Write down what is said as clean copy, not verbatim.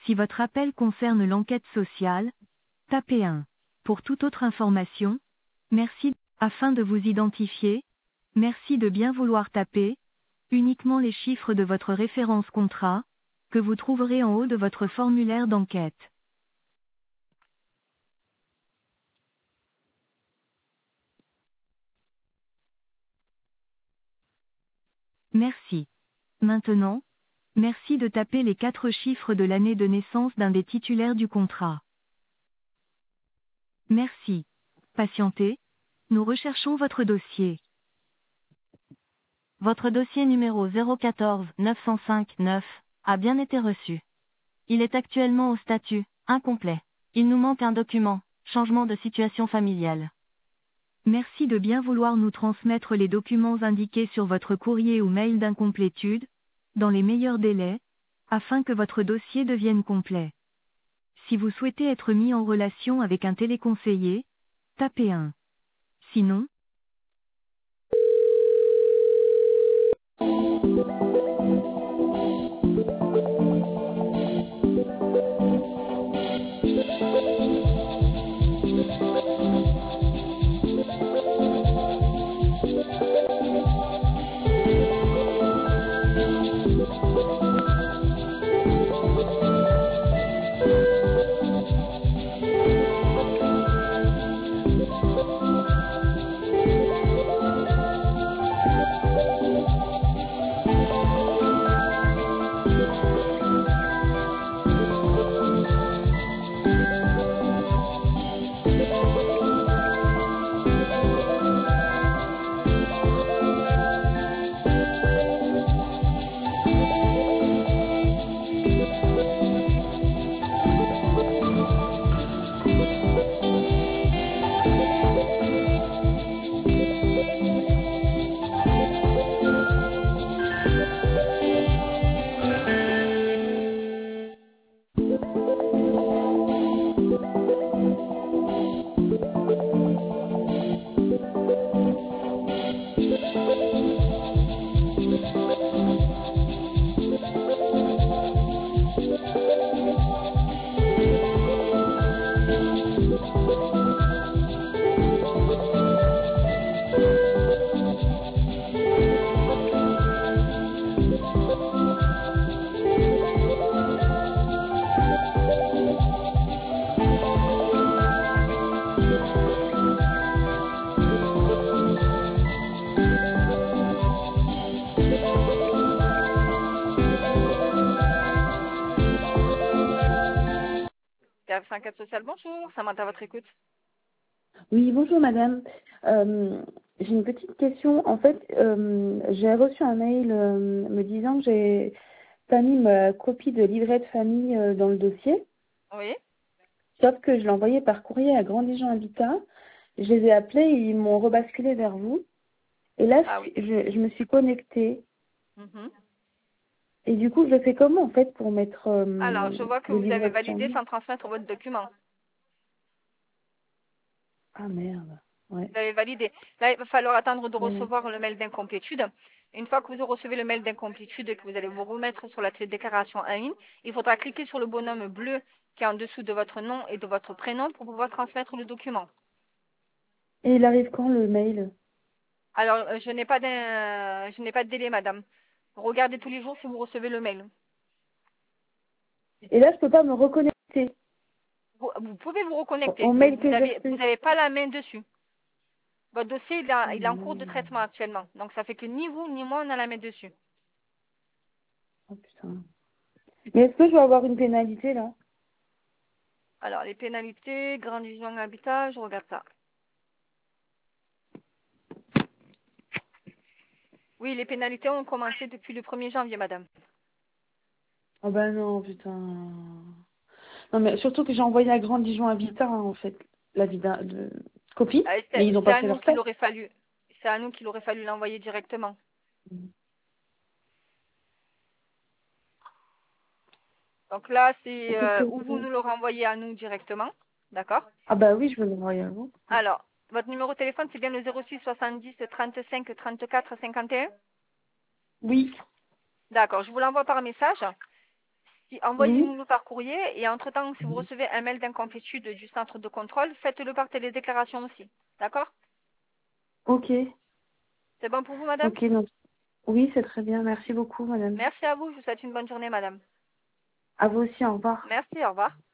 Si votre appel concerne l'enquête sociale, tapez 1. Pour toute autre information, merci. Afin de vous identifier, merci de bien vouloir taper uniquement les chiffres de votre référence contrat, que vous trouverez en haut de votre formulaire d'enquête. Merci. Maintenant, merci de taper les 4 chiffres de l'année de naissance d'un des titulaires du contrat. Merci. Patientez, nous recherchons votre dossier. Votre dossier numéro 014 905 9 a bien été reçu. Il est actuellement au statut incomplet. Il nous manque un document, changement de situation familiale. Merci de bien vouloir nous transmettre les documents indiqués sur votre courrier ou mail d'incomplétude, dans les meilleurs délais, afin que votre dossier devienne complet. Si vous souhaitez être mis en relation avec un téléconseiller, tapez 1. Sinon, Service enquête sociale, bonjour, Samantha à votre écoute. Oui, bonjour madame. J'ai une petite question. En fait, j'ai reçu un mail me disant que j'ai pas mis ma copie de livret de famille dans le dossier, Oui. sauf que je l'ai envoyé par courrier à Grand Dijon Habitat. Je les ai appelés et ils m'ont rebasculé vers vous. Et là, Ah oui. je me suis connectée. Mhm. Et du coup, je fais comment en fait pour mettre Alors, je vois que le vous avez livret de validé famille? sans transmettre votre document. Ah merde. Ouais. Vous avez validé. Là, il va falloir attendre de Ouais. recevoir le mail d'incomplétude. Une fois que vous recevez le mail d'incomplétude et que vous allez vous remettre sur la déclaration en ligne, il faudra cliquer sur le bonhomme bleu qui est en dessous de votre nom et de votre prénom pour pouvoir transmettre le document. Et il arrive quand le mail? Alors, je n'ai pas de délai, madame. Regardez tous les jours si vous recevez le mail. Et là, je peux pas me reconnecter Vous pouvez vous reconnecter, au mais mail que j'ai vous reçu. avez pas la main dessus. Votre dossier, Oh, il est en cours de merde. traitement actuellement. Donc, ça fait que ni vous, ni moi, on a la main dessus. Oh putain. Mais est-ce que je vais avoir une pénalité là? Alors, les pénalités, Grand Dijon Habitat, je regarde ça. Oui, les pénalités ont commencé depuis le 1er janvier, madame. Oh ben non, putain. Non mais surtout que j'ai envoyé à Grand Dijon Habitat en fait la de copie, mais ils n'ont C'est pas à fait nous leur qu'il taf. aurait fallu. C'est à nous qu'il aurait fallu l'envoyer directement. Donc là, c'est où vous nous le renvoyez à nous directement. D'accord? Ah bah oui, je vais l'envoyer à vous. Alors, votre numéro de téléphone, c'est bien le 06 70 35 34 51? Oui. D'accord, je vous l'envoie par message. Envoyez-nous-le par courrier et entre-temps, si vous recevez un mail d'incomplétude du centre de contrôle, faites-le par télédéclaration aussi. D'accord? Ok. C'est bon pour vous, madame? Ok, donc oui, c'est très bien. Merci beaucoup, madame. Merci à vous. Je vous souhaite une bonne journée, madame. À vous aussi, au revoir. Merci, au revoir.